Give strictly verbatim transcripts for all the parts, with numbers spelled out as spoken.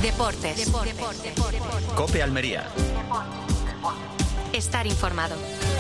Deportes. Deportes. Deportes. COPE Almería. Estar informado.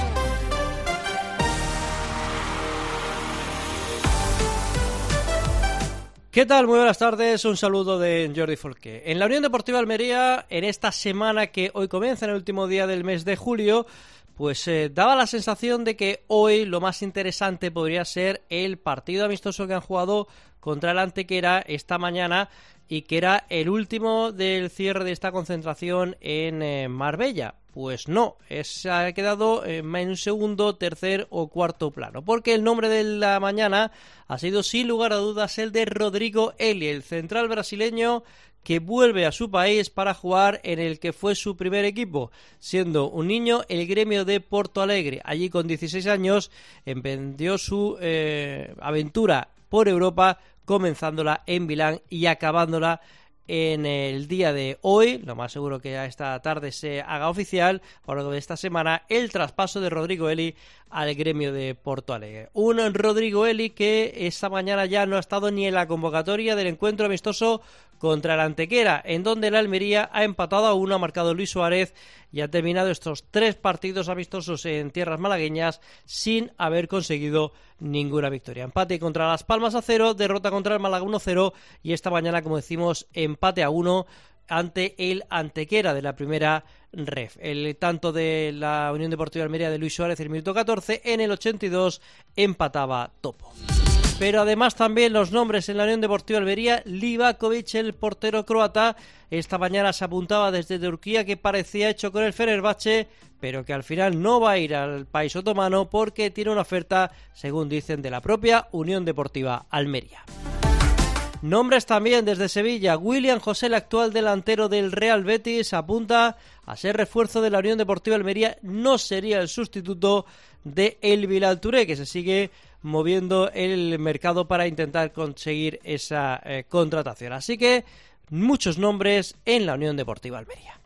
¿Qué tal? Muy buenas tardes, un saludo de Jordi Folqué. En la Unión Deportiva Almería, en esta semana que hoy comienza, en el último día del mes de julio, pues eh, daba la sensación de que hoy lo más interesante podría ser el partido amistoso que han jugado contra el Antequera esta mañana y que era el último del cierre de esta concentración en eh, Marbella. Pues no, es, ha quedado en un segundo, tercer o cuarto plano, porque el nombre de la mañana ha sido sin lugar a dudas el de Rodrigo Eli, el central brasileño que vuelve a su país para jugar en el que fue su primer equipo, siendo un niño el Gremio de Porto Alegre. Allí con dieciséis años emprendió su eh, aventura por Europa, comenzándola en Milán y acabándola en el día de hoy. Lo más seguro que ya esta tarde se haga oficial, a lo largo de esta semana, el traspaso de Rodrigo Eli al Gremio de Porto Alegre. Un Rodrigo Eli que esta mañana ya no ha estado ni en la convocatoria del encuentro amistoso contra el Antequera, en donde el Almería ha empatado a uno, ha marcado Luis Suárez y ha terminado estos tres partidos amistosos en tierras malagueñas sin haber conseguido ninguna victoria. Empate contra Las Palmas a cero, derrota contra el Málaga uno cero y esta mañana, como decimos, empate a uno ante el Antequera de la primera ref. El tanto de la Unión Deportiva Almería de Luis Suárez en el minuto catorce, en el ochenta y dos empataba Topo. Pero además también los nombres en la Unión Deportiva Almería. Livakovic, el portero croata, esta mañana se apuntaba desde Turquía que parecía hecho con el Fenerbahce, pero que al final no va a ir al país otomano porque tiene una oferta, según dicen, de la propia Unión Deportiva Almería. Nombres también desde Sevilla. William José, el actual delantero del Real Betis, apunta a ser refuerzo de la Unión Deportiva Almería. No sería el sustituto de El Bilal Touré, que se sigue moviendo el mercado para intentar conseguir esa eh, contratación. Así que muchos nombres en la Unión Deportiva Almería.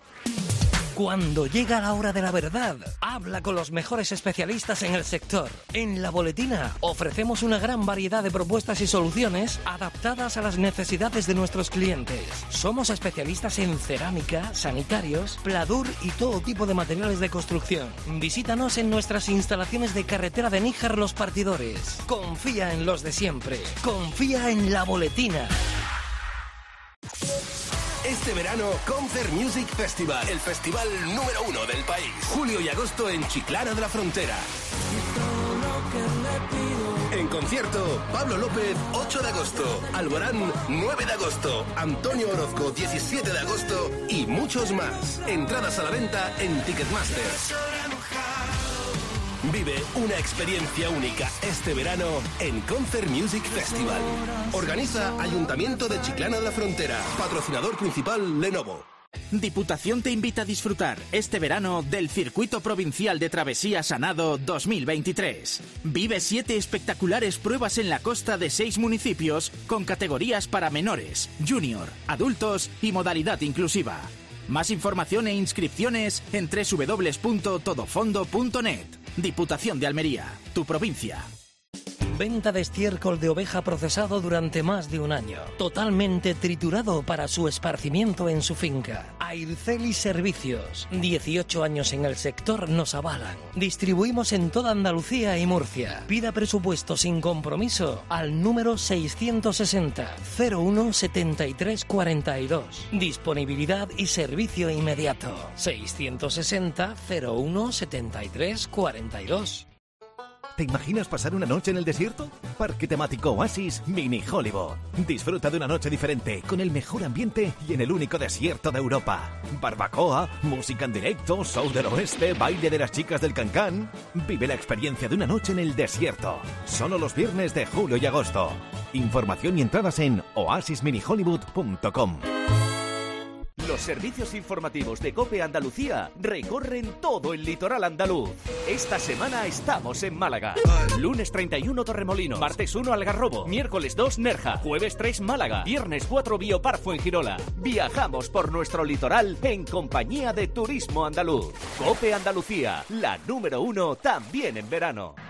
Cuando llega la hora de la verdad, habla con los mejores especialistas en el sector. En La Boletina ofrecemos una gran variedad de propuestas y soluciones adaptadas a las necesidades de nuestros clientes. Somos especialistas en cerámica, sanitarios, pladur y todo tipo de materiales de construcción. Visítanos en nuestras instalaciones de carretera de Níjar Los Partidores. Confía en los de siempre. Confía en La Boletina. Este verano, Concert Music Festival, el festival número uno del país. Julio y agosto en Chiclana de la Frontera. En concierto, Pablo López, ocho de agosto, Alborán, nueve de agosto, Antonio Orozco, diecisiete de agosto y muchos más. Entradas a la venta en Ticketmaster. Vive una experiencia única este verano en Concert Music Festival. Organiza Ayuntamiento de Chiclana de la Frontera. Patrocinador principal Lenovo. Diputación te invita a disfrutar este verano del Circuito Provincial de Travesía Sanado dos mil veintitrés. Vive siete espectaculares pruebas en la costa de seis municipios con categorías para menores, junior, adultos y modalidad inclusiva. Más información e inscripciones en doble u doble u doble u punto todofondo punto net. Diputación de Almería, tu provincia. Venta de estiércol de oveja procesado durante más de un año. Totalmente triturado para su esparcimiento en su finca. Airceli Servicios. dieciocho años en el sector nos avalan. Distribuimos en toda Andalucía y Murcia. Pida presupuesto sin compromiso al número seiscientos sesenta, cero uno, setenta y tres cuarenta y dos. Disponibilidad y servicio inmediato. seiscientos sesenta, cero uno, setenta y tres cuarenta y dos. ¿Te imaginas pasar una noche en el desierto? Parque temático Oasis Mini Hollywood. Disfruta de una noche diferente, con el mejor ambiente y en el único desierto de Europa. Barbacoa, música en directo, show del oeste, baile de las chicas del Cancán. Vive la experiencia de una noche en el desierto. Solo los viernes de julio y agosto. Información y entradas en oasis mini hollywood punto com. Los servicios informativos de COPE Andalucía recorren todo el litoral andaluz. Esta semana estamos en Málaga. Lunes treinta y uno Torremolinos, martes uno Algarrobo, miércoles dos Nerja, jueves tres Málaga, viernes cuatro Biopark Fuengirola. Viajamos por nuestro litoral en compañía de Turismo Andaluz. COPE Andalucía, la número uno también en verano.